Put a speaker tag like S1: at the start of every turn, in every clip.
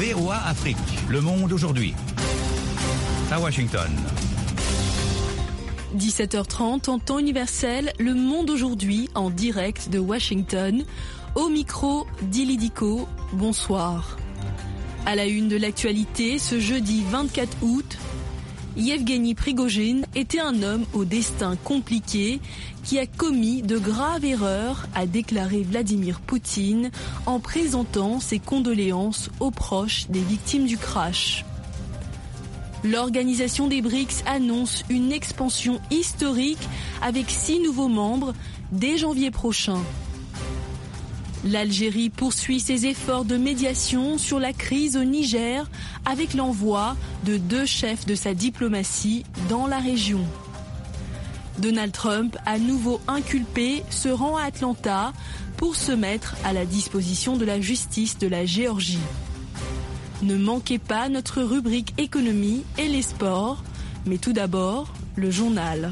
S1: VOA Afrique, le monde aujourd'hui. À Washington.
S2: 17h30 en temps universel, le monde aujourd'hui en direct de Washington. Au micro, Dili Diko, bonsoir. À la une de l'actualité, ce jeudi 24 août, Yevgeny Prigojine était un homme au destin compliqué qui a commis de graves erreurs, a déclaré Vladimir Poutine en présentant ses condoléances aux proches des victimes du crash. L'organisation des BRICS annonce une expansion historique avec 6 nouveaux membres dès janvier prochain. L'Algérie poursuit ses efforts de médiation sur la crise au Niger avec l'envoi de 2 chefs de sa diplomatie dans la région. Donald Trump, à nouveau inculpé, se rend à Atlanta pour se mettre à la disposition de la justice de la Géorgie. Ne manquez pas notre rubrique économie et les sports, mais tout d'abord, le journal.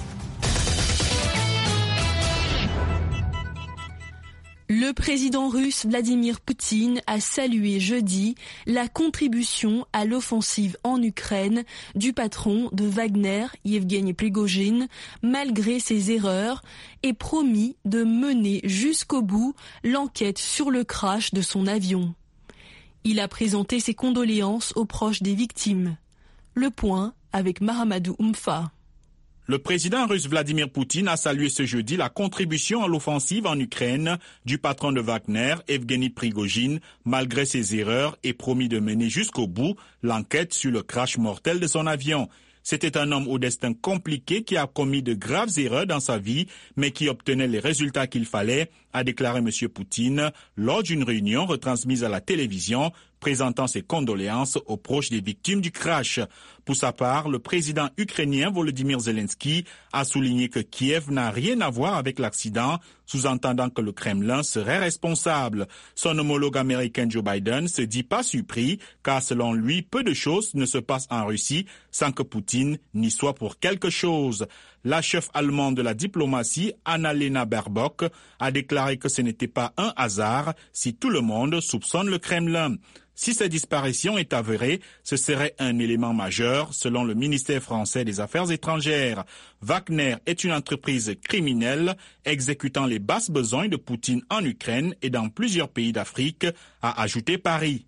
S2: Le président russe Vladimir Poutine a salué jeudi la contribution à l'offensive en Ukraine du patron de Wagner, Yevgeny Prigojine, malgré ses erreurs, et promis de mener jusqu'au bout l'enquête sur le crash de son avion. Il a présenté ses condoléances aux proches des victimes. Le point avec Mahamadou Oumfa.
S3: Le président russe Vladimir Poutine a salué ce jeudi la contribution à l'offensive en Ukraine du patron de Wagner, Yevgeny Prigojine, malgré ses erreurs, et promis de mener jusqu'au bout l'enquête sur le crash mortel de son avion. C'était un homme au destin compliqué qui a commis de graves erreurs dans sa vie, mais qui obtenait les résultats qu'il fallait, a déclaré M. Poutine lors d'une réunion retransmise à la télévision, présentant ses condoléances aux proches des victimes du crash. Pour sa part, le président ukrainien Volodymyr Zelensky a souligné que Kiev n'a rien à voir avec l'accident, sous-entendant que le Kremlin serait responsable. Son homologue américain Joe Biden se dit pas surpris, car selon lui, peu de choses ne se passent en Russie sans que Poutine n'y soit pour quelque chose. La chef allemande de la diplomatie, Annalena Baerbock, a déclaré que ce n'était pas un hasard si tout le monde soupçonne le Kremlin. Si cette disparition est avérée, ce serait un élément majeur, selon le ministère français des Affaires étrangères. Wagner est une entreprise criminelle exécutant les basses besognes de Poutine en Ukraine et dans plusieurs pays d'Afrique, a ajouté Paris.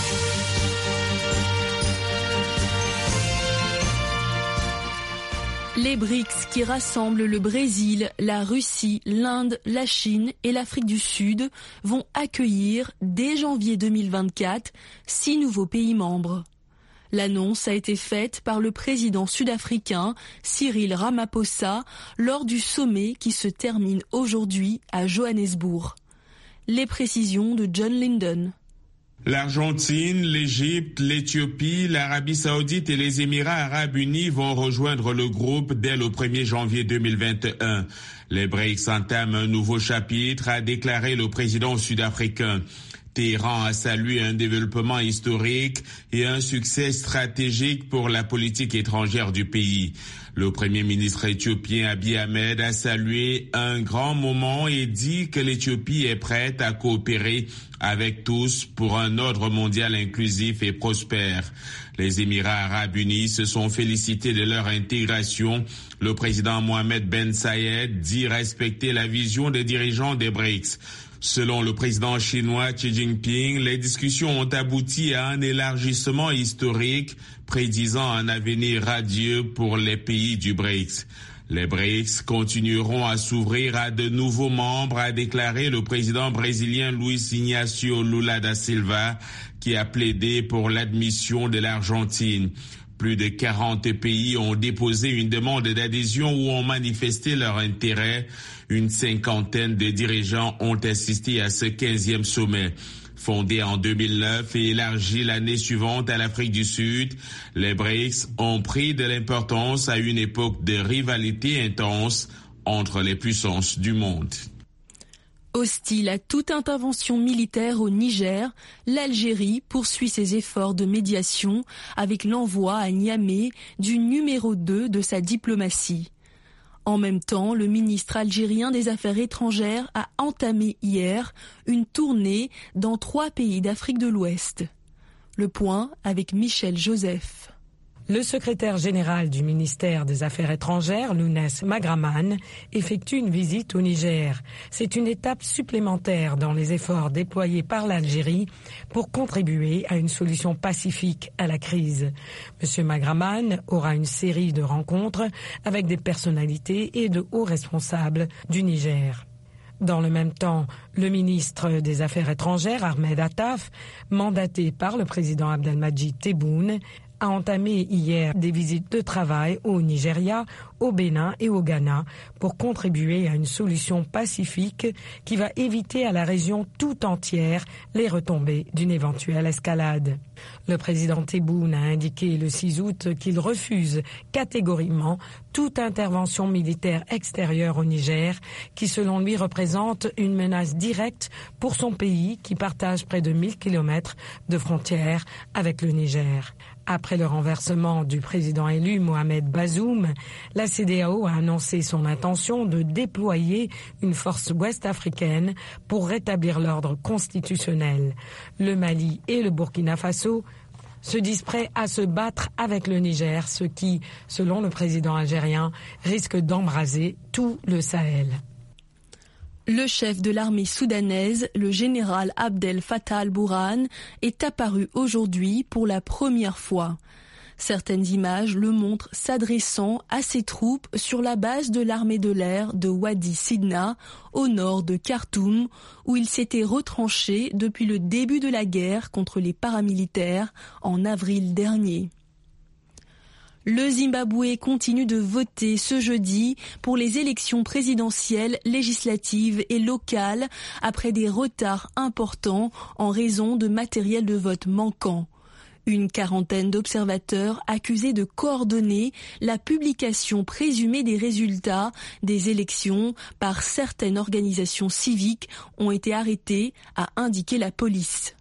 S2: Les BRICS qui rassemblent le Brésil, la Russie, l'Inde, la Chine et l'Afrique du Sud vont accueillir dès janvier 2024 6 nouveaux pays membres. L'annonce a été faite par le président sud-africain Cyril Ramaphosa lors du sommet qui se termine aujourd'hui à Johannesburg. Les précisions de John Linden.
S4: L'Argentine, l'Égypte, l'Éthiopie, l'Arabie Saoudite et les Émirats Arabes Unis vont rejoindre le groupe dès le 1er janvier 2021. Les BRICS entament un nouveau chapitre, a déclaré le président sud-africain. Téhéran a salué un développement historique et un succès stratégique pour la politique étrangère du pays. Le premier ministre éthiopien Abiy Ahmed a salué un grand moment et dit que l'Éthiopie est prête à coopérer avec tous pour un ordre mondial inclusif et prospère. Les Émirats Arabes Unis se sont félicités de leur intégration. Le président Mohamed Ben Zayed dit respecter la vision des dirigeants des BRICS. Selon le président chinois Xi Jinping, les discussions ont abouti à un élargissement historique, prédisant un avenir radieux pour les pays du BRICS. Les BRICS continueront à s'ouvrir à de nouveaux membres, a déclaré le président brésilien Luiz Inácio Lula da Silva, qui a plaidé pour l'admission de l'Argentine. Plus de 40 pays ont déposé une demande d'adhésion ou ont manifesté leur intérêt. Une 50aine de dirigeants ont assisté à ce 15e sommet. Fondé en 2009 et élargi l'année suivante à l'Afrique du Sud, les BRICS ont pris de l'importance à une époque de rivalité intense entre les puissances du monde.
S2: Hostile à toute intervention militaire au Niger, l'Algérie poursuit ses efforts de médiation avec l'envoi à Niamey du numéro 2 de sa diplomatie. En même temps, le ministre algérien des Affaires étrangères a entamé hier une tournée dans 3 pays d'Afrique de l'Ouest. Le point avec Michel Joseph.
S5: Le secrétaire général du ministère des Affaires étrangères, Lounès Magraman, effectue une visite au Niger. C'est une étape supplémentaire dans les efforts déployés par l'Algérie pour contribuer à une solution pacifique à la crise. M. Magraman aura une série de rencontres avec des personnalités et de hauts responsables du Niger. Dans le même temps, le ministre des Affaires étrangères, Ahmed Attaf, mandaté par le président Abdelmadjid Tebboune, a entamé hier des visites de travail au Nigeria, au Bénin et au Ghana pour contribuer à une solution pacifique qui va éviter à la région tout entière les retombées d'une éventuelle escalade. Le président Tebboune a indiqué le 6 août qu'il refuse catégoriquement toute intervention militaire extérieure au Niger qui, selon lui, représente une menace directe pour son pays qui partage près de 1000 km de frontières avec le Niger. Après le renversement du président élu Mohamed Bazoum, la CEDEAO a annoncé son intention de déployer une force ouest-africaine pour rétablir l'ordre constitutionnel. Le Mali et le Burkina Faso se disent prêts à se battre avec le Niger, ce qui, selon le président algérien, risque d'embraser tout le Sahel.
S2: Le chef de l'armée soudanaise, le général Abdel Fattah al-Burhan, est apparu aujourd'hui pour la première fois. Certaines images le montrent s'adressant à ses troupes sur la base de l'armée de l'air de Wadi Sidna, au nord de Khartoum, où il s'était retranché depuis le début de la guerre contre les paramilitaires en avril dernier. Le Zimbabwe continue de voter ce jeudi pour les élections présidentielles, législatives et locales après des retards importants en raison de matériel de vote manquant. Une quarantaine d'observateurs accusés de coordonner la publication présumée des résultats des élections par certaines organisations civiques ont été arrêtés, a indiqué la police.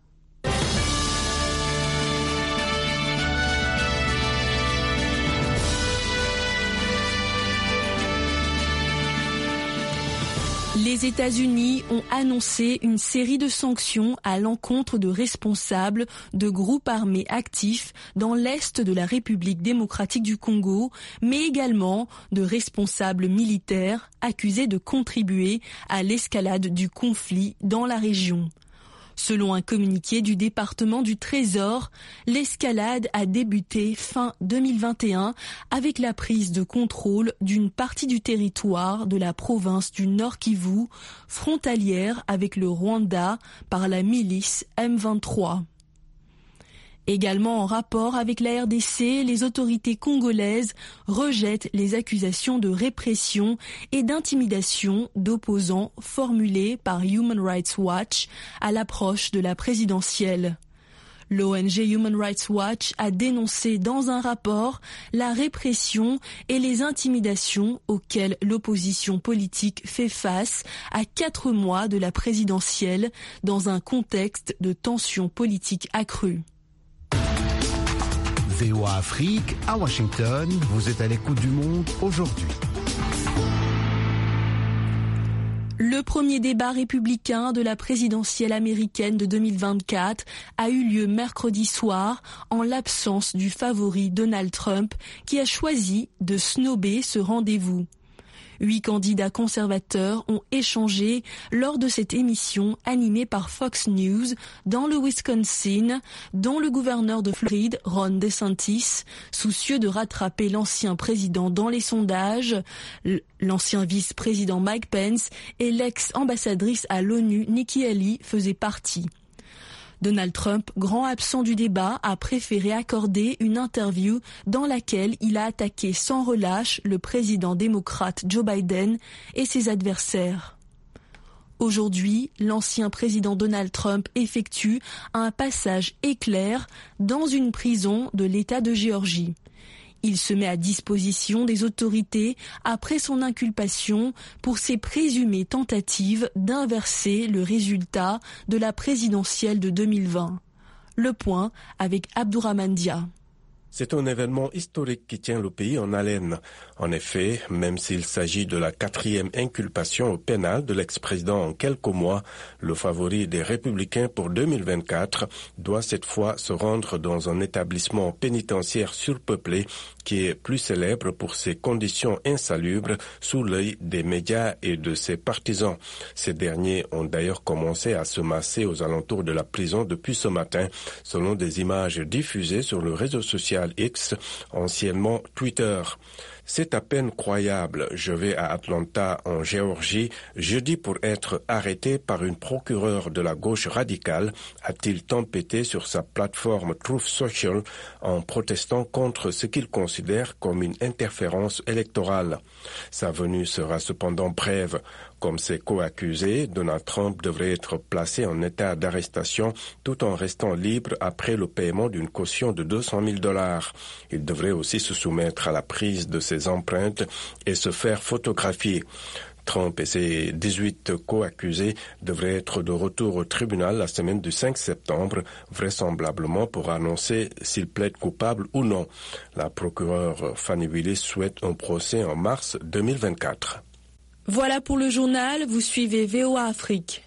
S2: Les États-Unis ont annoncé une série de sanctions à l'encontre de responsables de groupes armés actifs dans l'est de la République démocratique du Congo, mais également de responsables militaires accusés de contribuer à l'escalade du conflit dans la région. Selon un communiqué du département du Trésor, l'escalade a débuté fin 2021 avec la prise de contrôle d'une partie du territoire de la province du Nord Kivu, frontalière avec le Rwanda par la milice M23. Également en rapport avec la RDC, les autorités congolaises rejettent les accusations de répression et d'intimidation d'opposants formulées par Human Rights Watch à l'approche de la présidentielle. L'ONG Human Rights Watch a dénoncé dans un rapport la répression et les intimidations auxquelles l'opposition politique fait face à 4 mois de la présidentielle dans un contexte de tensions politiques accrues.
S6: VOA Afrique, à Washington, vous êtes à l'écoute du monde aujourd'hui.
S2: Le premier débat républicain de la présidentielle américaine de 2024 a eu lieu mercredi soir en l'absence du favori Donald Trump qui a choisi de snober ce rendez-vous. 8 candidats conservateurs ont échangé lors de cette émission animée par Fox News dans le Wisconsin, dont le gouverneur de Floride, Ron DeSantis, soucieux de rattraper l'ancien président dans les sondages, l'ancien vice-président Mike Pence et l'ex-ambassadrice à l'ONU Nikki Haley faisaient partie. Donald Trump, grand absent du débat, a préféré accorder une interview dans laquelle il a attaqué sans relâche le président démocrate Joe Biden et ses adversaires. Aujourd'hui, l'ancien président Donald Trump effectue un passage éclair dans une prison de l'État de Géorgie. Il se met à disposition des autorités après son inculpation pour ses présumées tentatives d'inverser le résultat de la présidentielle de 2020. Le point avec Abdourahmane Dia.
S7: C'est un événement historique qui tient le pays en haleine. En effet, même s'il s'agit de la 4e inculpation au pénal de l'ex-président en quelques mois, le favori des Républicains pour 2024 doit cette fois se rendre dans un établissement pénitentiaire surpeuplé qui est plus célèbre pour ses conditions insalubres sous l'œil des médias et de ses partisans. Ces derniers ont d'ailleurs commencé à se masser aux alentours de la prison depuis ce matin, selon des images diffusées sur le réseau social X, anciennement Twitter. C'est à peine croyable. Je vais à Atlanta, en Géorgie, jeudi pour être arrêté par une procureure de la gauche radicale, a-t-il tempêté sur sa plateforme Truth Social en protestant contre ce qu'il considère comme une interférence électorale. Sa venue sera cependant brève. Comme ses co-accusés, Donald Trump devrait être placé en état d'arrestation tout en restant libre après le paiement d'une caution de $200,000. Il devrait aussi se soumettre à la prise de ses empreintes et se faire photographier. Trump et ses 18 co-accusés devraient être de retour au tribunal la semaine du 5 septembre, vraisemblablement pour annoncer s'ils plaident coupables ou non. La procureure Fannie Willis souhaite un procès en mars 2024.
S2: Voilà pour le journal, vous suivez VOA Afrique.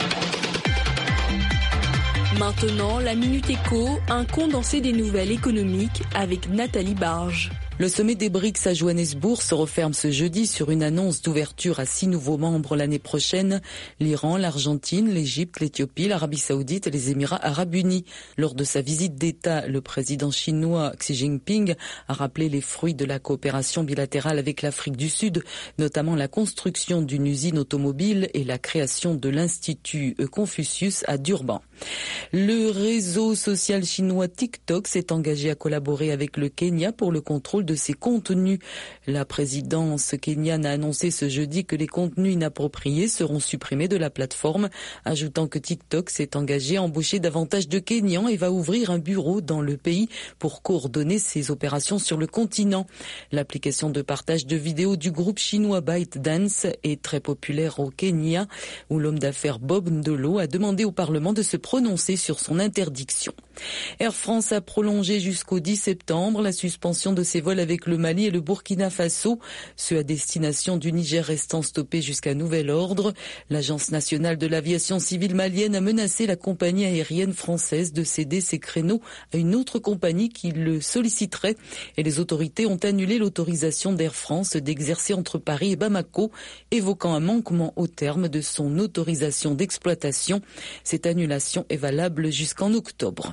S2: Maintenant, la Minute Éco, un condensé des nouvelles économiques avec Nathalie Barge.
S8: Le sommet des BRICS à Johannesburg se referme ce jeudi sur une annonce d'ouverture à 6 nouveaux membres l'année prochaine. L'Iran, l'Argentine, l'Égypte, l'Éthiopie, l'Arabie Saoudite et les Émirats Arabes Unis. Lors de sa visite d'État, le président chinois Xi Jinping a rappelé les fruits de la coopération bilatérale avec l'Afrique du Sud, notamment la construction d'une usine automobile et la création de l'Institut Confucius à Durban. Le réseau social chinois TikTok s'est engagé à collaborer avec le Kenya pour le contrôle de ses contenus. La présidence kenyane a annoncé ce jeudi que les contenus inappropriés seront supprimés de la plateforme, ajoutant que TikTok s'est engagé à embaucher davantage de Kenyans et va ouvrir un bureau dans le pays pour coordonner ses opérations sur le continent. L'application de partage de vidéos du groupe chinois ByteDance est très populaire au Kenya, où l'homme d'affaires Bob Ndolo a demandé au Parlement de se prononcer sur son interdiction. Air France a prolongé jusqu'au 10 septembre la suspension de ses vols avec le Mali et le Burkina Faso, ceux à destination du Niger restant stoppés jusqu'à nouvel ordre. L'Agence nationale de l'aviation civile malienne a menacé la compagnie aérienne française de céder ses créneaux à une autre compagnie qui le solliciterait et les autorités ont annulé l'autorisation d'Air France d'exercer entre Paris et Bamako, évoquant un manquement au terme de son autorisation d'exploitation. Cette annulation est valable jusqu'en octobre.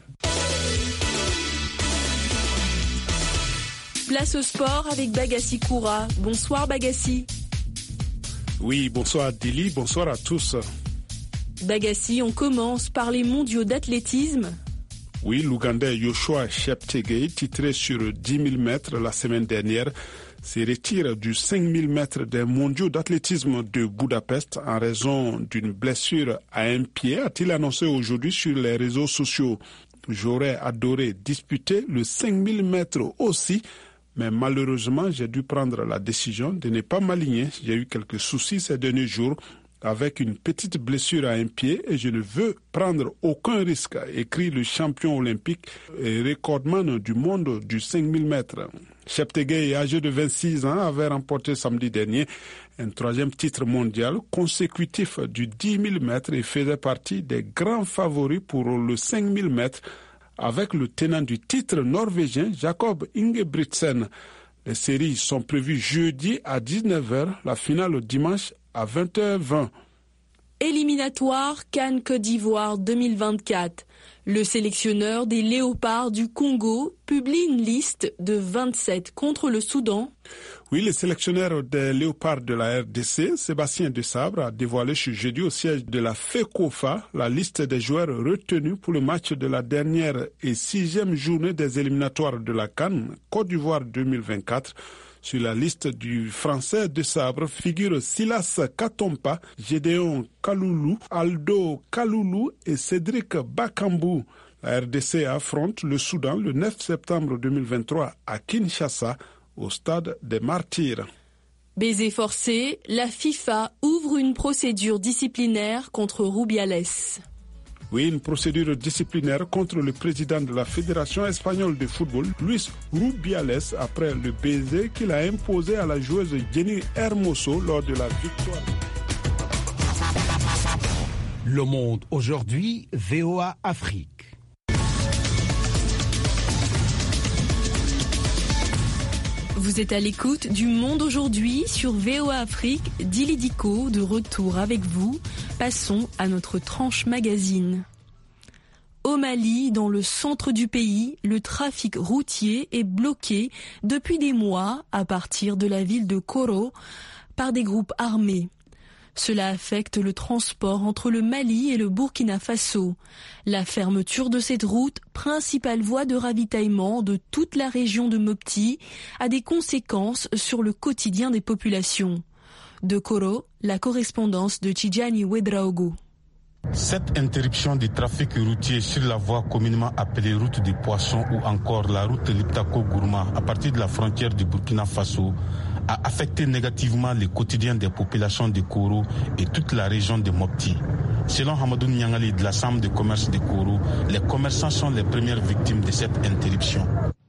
S2: Place au sport avec Bagassi Koura. Bonsoir Bagassi.
S9: Oui, bonsoir Dili, bonsoir à tous.
S2: Bagassi, on commence par les mondiaux d'athlétisme.
S9: Oui, l'Ougandais Joshua Cheptegei, titré sur 10 000 mètres la semaine dernière, se retire du 5 000 mètres des mondiaux d'athlétisme de Budapest en raison d'une blessure à un pied, a-t-il annoncé aujourd'hui sur les réseaux sociaux. J'aurais adoré disputer le 5 000 mètres aussi, mais malheureusement, j'ai dû prendre la décision de ne pas m'aligner. J'ai eu quelques soucis ces derniers jours avec une petite blessure à un pied et je ne veux prendre aucun risque, écrit le champion olympique et recordman du monde du 5 000 mètres. Cheptegei, âgé de 26 ans, avait remporté samedi dernier un 3e titre mondial consécutif du 10 000 mètres et faisait partie des grands favoris pour le 5 000 mètres avec le tenant du titre norvégien Jakob Ingebrigtsen. Les séries sont prévues jeudi à 19h, la finale dimanche à 20h20.
S2: Éliminatoire CAN Côte d'Ivoire 2024. Le sélectionneur des Léopards du Congo publie une liste de 27 contre le Soudan.
S9: Oui, le sélectionneur des Léopards de la RDC, Sébastien Desabre, a dévoilé ce jeudi au siège de la FECOFA la liste des joueurs retenus pour le match de la dernière et 6e journée des éliminatoires de la CAN Côte d'Ivoire 2024. Sur la liste du français Desabre figurent Silas Katompa, Gédéon Kaloulou, Aldo Kaloulou et Cédric Bakambou. La RDC affronte le Soudan le 9 septembre 2023 à Kinshasa, au stade des Martyrs.
S2: Baiser forcé, la FIFA ouvre une procédure disciplinaire contre Rubiales.
S9: Oui, une procédure disciplinaire contre le président de la Fédération espagnole de football, Luis Rubiales, après le baiser qu'il a imposé à la joueuse Jenny Hermoso lors de la victoire.
S6: Le Monde aujourd'hui, VOA Afrique.
S2: Vous êtes à l'écoute du Monde aujourd'hui sur VOA Afrique. Dili Diko de retour avec vous. Passons à notre tranche magazine. Au Mali, dans le centre du pays, le trafic routier est bloqué depuis des mois à partir de la ville de Koro par des groupes armés. Cela affecte le transport entre le Mali et le Burkina Faso. La fermeture de cette route, principale voie de ravitaillement de toute la région de Mopti, a des conséquences sur le quotidien des populations. De Koro, la correspondance de Tidjani Ouedraogo.
S10: Cette interruption du trafic routier sur la voie communément appelée route des poissons ou encore la route Liptako-Gourma à partir de la frontière du Burkina Faso a affecté négativement le quotidien des populations de Koro et toute la région de Mopti. Selon Hamadou Nyangali de la Chambre de commerce de Koro, les commerçants sont les premières victimes de cette interruption.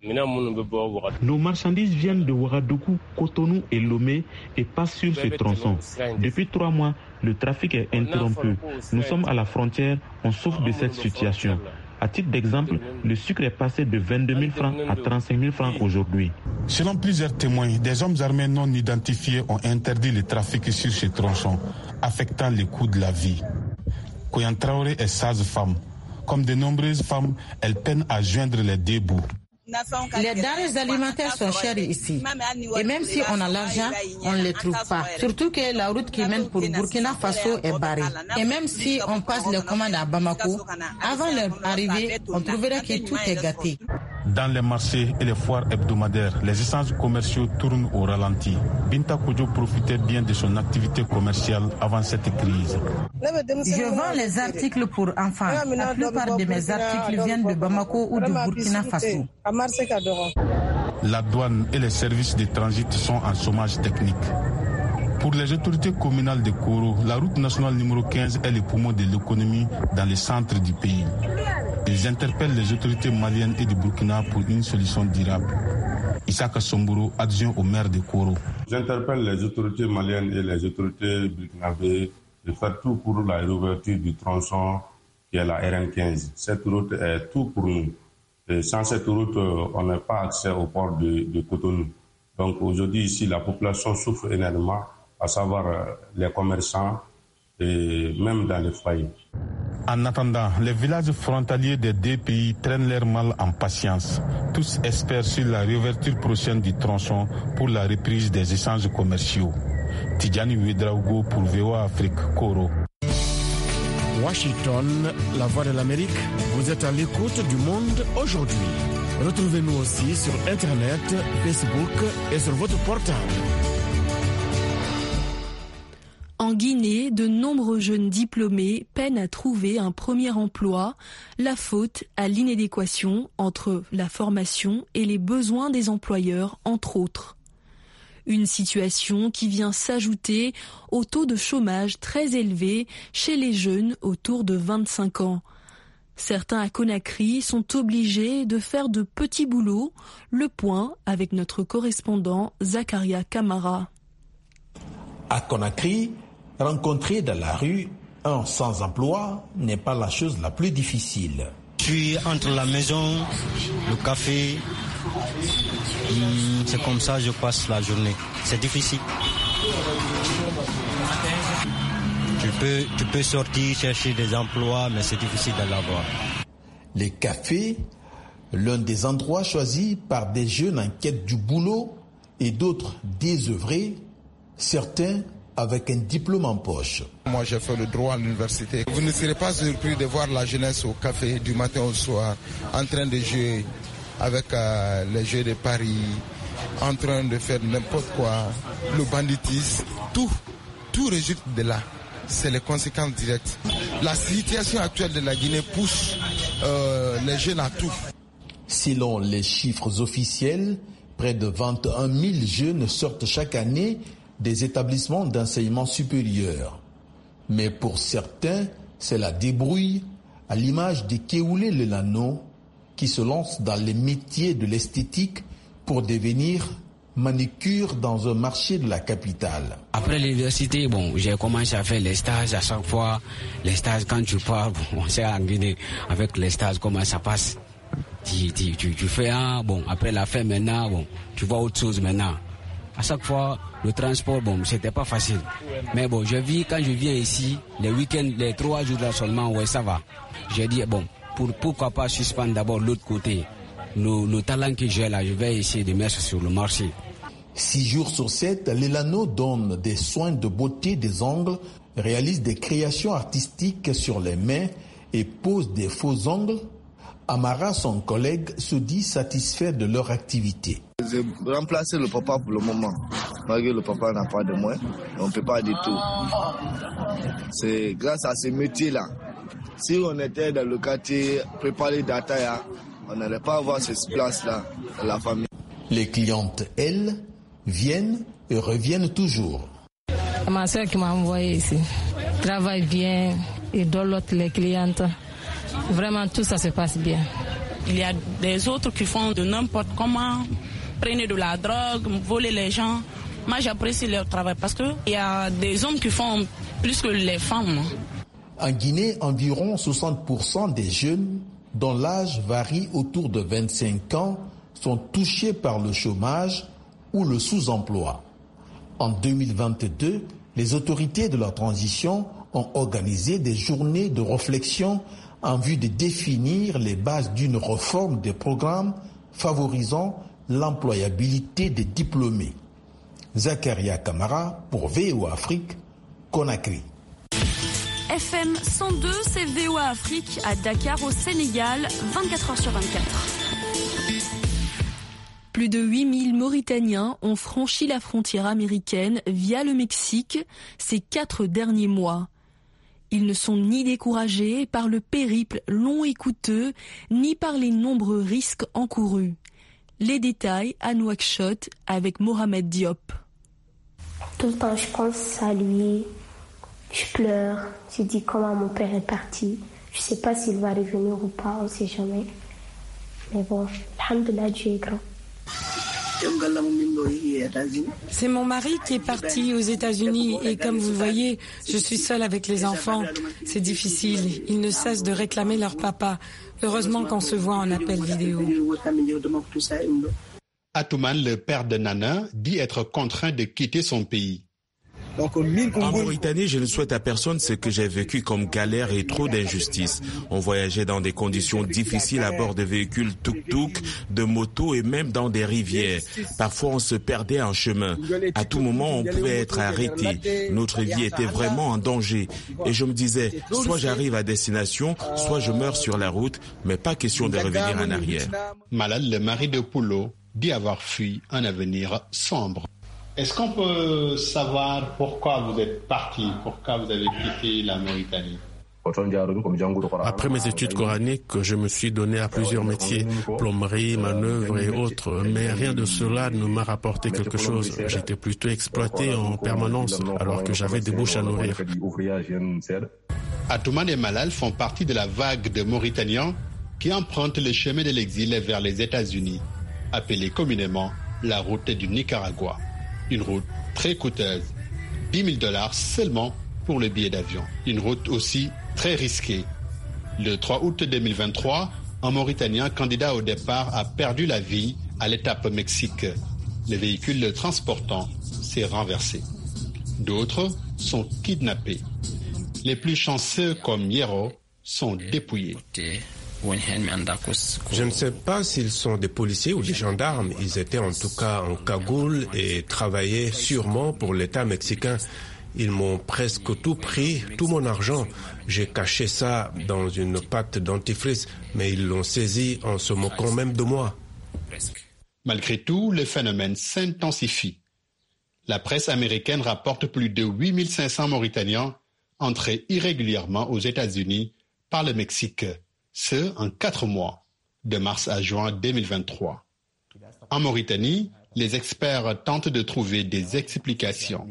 S11: Nos marchandises viennent de Ouagadougou, Cotonou et Lomé et passent sur ce tronçon. Depuis 3 mois, le trafic est interrompu. Nous sommes à la frontière, on souffre de cette situation. À titre d'exemple, le sucre est passé de 22 000 francs à 35 000 francs aujourd'hui.
S10: Selon plusieurs témoins, des hommes armés non identifiés ont interdit le trafic sur ce tronçon, affectant le coût de la vie. Koyan Traoré est sage-femme. Comme de nombreuses femmes, elle peine à joindre les deux bouts.
S12: Les denrées alimentaires sont chères ici. Et même si on a l'argent, on ne les trouve pas. Surtout que la route qui mène pour Burkina Faso est barrée. Et même si on passe les commandes à Bamako, avant leur arrivée, on trouverait que tout est gâté.
S10: Dans les marchés et les foires hebdomadaires, les échanges commerciaux tournent au ralenti. Binta Kodjo profitait bien de son activité commerciale avant cette crise.
S12: Je vends les articles pour enfants. La plupart de mes articles viennent de Bamako ou de Burkina Faso.
S10: La douane et les services de transit sont en chômage technique. Pour les autorités communales de Koro, la route nationale numéro 15 est le poumon de l'économie dans le centre du pays. Ils interpellent les autorités maliennes et du Burkina pour une solution durable. Issaka Somboro, adjoint au maire de Koro.
S13: J'interpelle les autorités maliennes et les autorités burkinabées de faire tout pour la réouverture du tronçon qui est la RN15. Cette route est tout pour nous. Et sans cette route, on n'a pas accès au port de Cotonou. Donc aujourd'hui, ici, la population souffre énormément, à savoir les commerçants et même dans les foyers.
S10: En attendant, les villages frontaliers des deux pays traînent leur mal en patience. Tous espèrent sur la réouverture prochaine du tronçon pour la reprise des échanges commerciaux. Tidjani Ouedraogo pour VOA Afrique, Koro.
S6: Washington, la voix de l'Amérique, vous êtes à l'écoute du Monde aujourd'hui. Retrouvez-nous aussi sur Internet, Facebook et sur votre portable.
S2: En Guinée, de nombreux jeunes diplômés peinent à trouver un premier emploi, la faute à l'inadéquation entre la formation et les besoins des employeurs, entre autres. Une situation qui vient s'ajouter au taux de chômage très élevé chez les jeunes autour de 25 ans. Certains à Conakry sont obligés de faire de petits boulots. Le point avec notre correspondant Zakaria Kamara.
S14: À Conakry, rencontrer dans la rue un sans-emploi n'est pas la chose la plus difficile.
S15: Je suis entre la maison, le café, c'est comme ça que je passe la journée. C'est difficile. Tu peux sortir chercher des emplois, mais c'est difficile de l'avoir.
S14: Les cafés, l'un des endroits choisis par des jeunes en quête du boulot et d'autres désœuvrés, certains avec un diplôme en poche.
S16: Moi, j'ai fait le droit à l'université. Vous ne serez pas surpris de voir la jeunesse au café du matin au soir, en train de jouer avec les jeux de Paris, en train de faire n'importe quoi, le banditisme, tout résulte de là. C'est les conséquences directes. La situation actuelle de la Guinée pousse les jeunes à tout.
S14: Selon les chiffres officiels, près de 21 000 jeunes sortent chaque année des établissements d'enseignement supérieur. Mais pour certains, c'est la débrouille à l'image de Keoulé Lelano, qui se lance dans les métiers de l'esthétique pour devenir manicure dans un marché de la capitale.
S17: Après l'université, j'ai commencé à faire les stages à chaque fois. Les stages, quand tu pars, on sait en Guinée, avec les stages, comment ça passe. Tu fais un, après la fin maintenant, tu vois autre chose maintenant. À chaque fois, le transport, c'était pas facile. Mais quand je viens ici, les week-ends, les 3 jours là seulement, ça va. J'ai dit, pourquoi pas suspendre d'abord l'autre côté. Le talent que j'ai là, je vais essayer de mettre sur le marché.
S14: 6 jours sur 7, Lelano donne des soins de beauté des ongles, réalise des créations artistiques sur les mains et pose des faux ongles. Amara, son collègue, se dit satisfait de leur activité.
S18: J'ai remplacé le papa pour le moment. Malgré le papa n'a pas de moyens, on ne peut pas du tout. C'est grâce à ce métier-là. Si on était dans le quartier préparé d'Ataya, on n'allait pas avoir cette place-là dans la famille.
S14: Les clientes, elles, viennent et reviennent toujours.
S19: Ma soeur qui m'a envoyé ici travaille bien et donne les clientes. Vraiment, tout ça se passe bien.
S20: Il y a des autres qui font de n'importe comment, prennent de la drogue, voler les gens. Moi, j'apprécie leur travail parce qu'il y a des hommes qui font plus que les femmes.
S14: En Guinée, environ 60% des jeunes, dont l'âge varie autour de 25 ans, sont touchés par le chômage ou le sous-emploi. En 2022, les autorités de la transition ont organisé des journées de réflexion en vue de définir les bases d'une réforme des programmes favorisant l'employabilité des diplômés. Zakaria Kamara pour VOA Afrique, Conakry.
S2: FM 102, c'est VOA Afrique à Dakar au Sénégal, 24h sur 24. Plus de 8000 Mauritaniens ont franchi la frontière américaine via le Mexique ces 4 derniers mois. Ils ne sont ni découragés par le périple long et coûteux, ni par les nombreux risques encourus. Les détails à Nouakchott avec Mohamed Diop.
S21: Tout le temps, je pense à lui, je pleure, je dis comment mon père est parti. Je ne sais pas s'il va revenir ou pas, on ne sait jamais. Mais bon, alhamdoulilah, Dieu est grand.
S5: C'est mon mari qui est parti aux États-Unis et comme vous le voyez, je suis seule avec les enfants. C'est difficile. Ils ne cessent de réclamer leur papa. Heureusement qu'on se voit en appel vidéo.
S22: Atouman, le père de Nana, dit être contraint de quitter son pays.
S23: En Mauritanie, je ne souhaite à personne ce que j'ai vécu comme galère et trop d'injustice. On voyageait dans des conditions difficiles à bord de véhicules tuk-tuk, de motos et même dans des rivières. Parfois, on se perdait en chemin. À tout moment, on pouvait être arrêté. Notre vie était vraiment en danger. Et je me disais, soit j'arrive à destination, soit je meurs sur la route, mais pas question de revenir en arrière.
S22: Malal, le mari de Poulo, dit avoir fui un avenir sombre. Est-ce qu'on peut savoir pourquoi vous êtes parti, pourquoi vous avez quitté la Mauritanie?
S6: Après mes études coraniques, je me suis donné à plusieurs métiers, plomberie, manœuvre et autres, mais rien de cela ne m'a rapporté quelque chose. J'étais plutôt exploité en permanence alors que j'avais des bouches à nourrir.
S22: Atouman et Malal font partie de la vague de Mauritaniens qui empruntent le chemin de l'exil vers les États-Unis, appelée communément la route du Nicaragua. Une route très coûteuse, $10 000 seulement pour le billet d'avion. Une route aussi très risquée. Le 3 août 2023, un Mauritanien candidat au départ a perdu la vie à l'étape Mexique. Le véhicule le transportant s'est renversé. D'autres sont kidnappés. Les plus chanceux, comme Yero, sont dépouillés.
S7: Je ne sais pas s'ils sont des policiers ou des gendarmes. Ils étaient en tout cas en cagoule et travaillaient sûrement pour l'État mexicain. Ils m'ont presque tout pris, tout mon argent. J'ai caché ça dans une pâte dentifrice, mais ils l'ont saisi en se moquant même de moi.
S22: Malgré tout, le phénomène s'intensifie. La presse américaine rapporte plus de 8500 Mauritaniens entrés irrégulièrement aux États-Unis par le Mexique. Ce, en 4 mois, de mars à juin 2023. En Mauritanie, Les experts tentent de trouver des explications.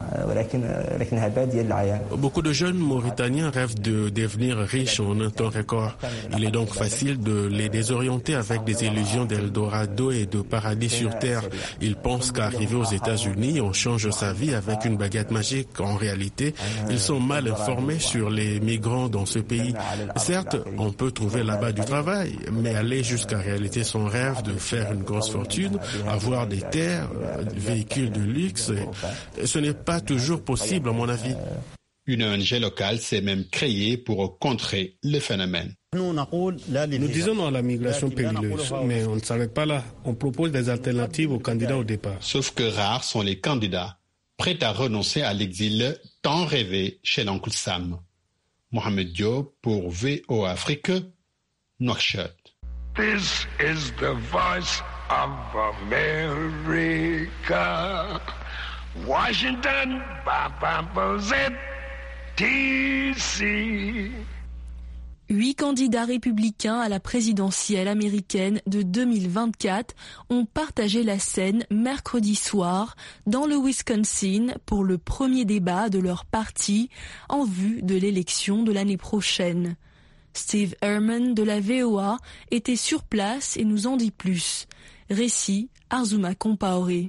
S6: Beaucoup de jeunes Mauritaniens rêvent de devenir riches en un temps record. Il est donc facile de les désorienter avec des illusions d'Eldorado et de paradis sur terre. Ils pensent qu'arriver aux États-Unis, on change sa vie avec une baguette magique. En réalité, ils sont mal informés sur les migrants dans ce pays. Certes, on peut trouver là-bas du travail, mais aller jusqu'à réaliser son rêve de faire une grosse fortune, avoir des terres, véhicules de luxe, ce n'est pas toujours possible à mon avis.
S22: Une ONG locale s'est même créée pour contrer le phénomène.
S1: Nous disons non à la migration périlleuse, mais on ne s'arrête pas là. On propose des alternatives aux candidats au départ.
S22: Sauf que rares sont les candidats prêts à renoncer à l'exil tant rêvé chez l'oncle Sam. Mohamed Diop pour VOA Afrique, Nouakchott.
S3: This is the voice of America. Washington, DC.
S2: 8 candidats républicains à la présidentielle américaine de 2024 ont partagé la scène mercredi soir dans le Wisconsin pour le premier débat de leur parti en vue de l'élection de l'année prochaine. Steve Herman de la VOA était sur place et nous en dit plus. Récit Arzuma Compaoré.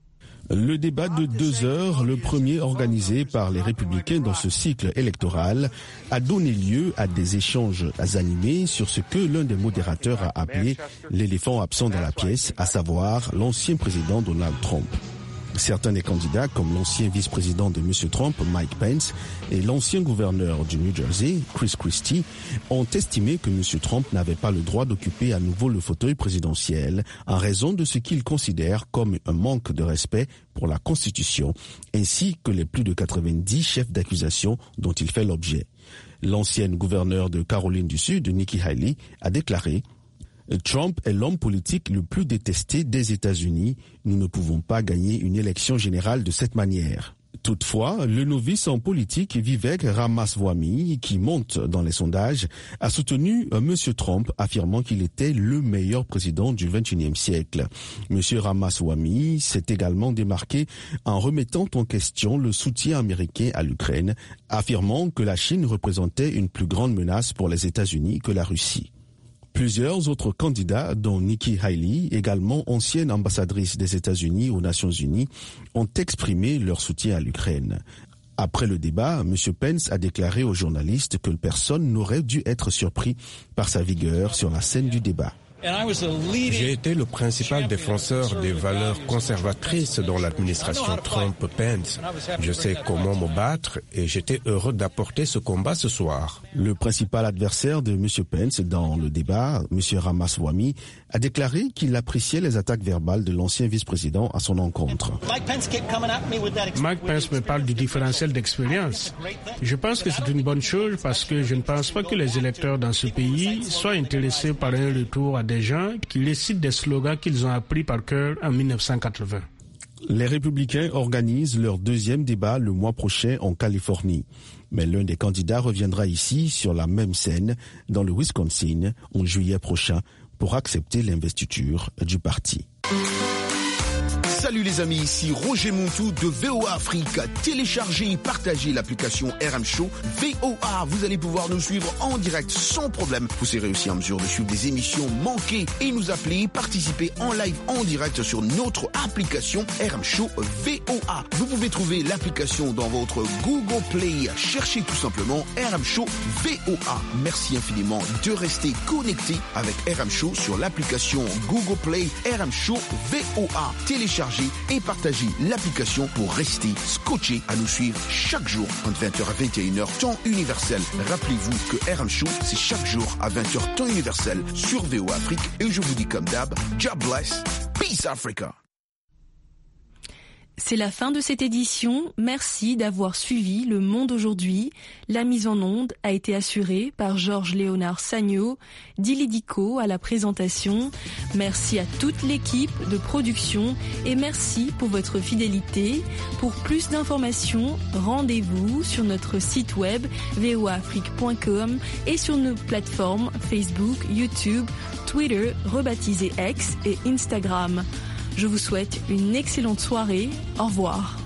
S4: Le débat de 2 heures, le premier organisé par les Républicains dans ce cycle électoral, a donné lieu à des échanges animés sur ce que l'un des modérateurs a appelé l'éléphant absent dans la pièce, à savoir l'ancien président Donald Trump. Certains des candidats, comme l'ancien vice-président de M. Trump, Mike Pence, et l'ancien gouverneur du New Jersey, Chris Christie, ont estimé que M. Trump n'avait pas le droit d'occuper à nouveau le fauteuil présidentiel en raison de ce qu'ils considèrent comme un manque de respect pour la Constitution, ainsi que les plus de 90 chefs d'accusation dont il fait l'objet. L'ancienne gouverneure de Caroline du Sud, Nikki Haley, a déclaré « Trump est l'homme politique le plus détesté des États-Unis. Nous ne pouvons pas gagner une élection générale de cette manière. » Toutefois, le novice en politique Vivek Ramaswamy, qui monte dans les sondages, a soutenu M. Trump, affirmant qu'il était le meilleur président du XXIe siècle. M. Ramaswamy s'est également démarqué en remettant en question le soutien américain à l'Ukraine, affirmant que la Chine représentait une plus grande menace pour les États-Unis que la Russie. Plusieurs autres candidats, dont Nikki Haley, également ancienne ambassadrice des États-Unis aux Nations Unies, ont exprimé leur soutien à l'Ukraine. Après le débat, M. Pence a déclaré aux journalistes que personne n'aurait dû être surpris par sa vigueur sur la scène du débat.
S7: J'ai été le principal défenseur des valeurs conservatrices dans l'administration Trump-Pence. Je sais comment me battre et j'étais heureux d'apporter ce combat ce soir.
S4: Le principal adversaire de M. Pence dans le débat, M. Ramaswamy, a déclaré qu'il appréciait les attaques verbales de l'ancien vice-président à son encontre.
S1: Mike Pence me parle du différentiel d'expérience. Je pense que c'est une bonne chose parce que je ne pense pas que les électeurs dans ce pays soient intéressés par un retour à des gens qui récitent des slogans qu'ils ont appris par cœur en 1980.
S4: Les Républicains organisent leur deuxième débat le mois prochain en Californie. Mais l'un des candidats reviendra ici sur la même scène dans le Wisconsin en juillet prochain pour accepter l'investiture du parti.
S24: Salut les amis, ici Roger Montou de VOA Afrique. Téléchargez et partagez l'application RM Show VOA. Vous allez pouvoir nous suivre en direct sans problème. Vous serez aussi en mesure de suivre des émissions manquées et nous appeler, participer en live en direct sur notre application RM Show VOA. Vous pouvez trouver l'application dans votre Google Play. Cherchez tout simplement RM Show VOA. Merci infiniment de rester connecté avec RM Show sur l'application Google Play RM Show VOA. Téléchargez et partagez l'application pour rester scotché à nous suivre chaque jour entre 20h à 21h temps universel. Rappelez-vous que RM Show, c'est chaque jour à 20h temps universel sur VOA Afrique. Et je vous dis comme d'hab, God bless, peace Africa.
S2: C'est la fin de cette édition. Merci d'avoir suivi Le Monde aujourd'hui. La mise en onde a été assurée par Georges-Léonard Sagno, Dili Diko à la présentation. Merci à toute l'équipe de production et merci pour votre fidélité. Pour plus d'informations, rendez-vous sur notre site web voaafrique.com et sur nos plateformes Facebook, YouTube, Twitter, rebaptisé X et Instagram. Je vous souhaite une excellente soirée. Au revoir.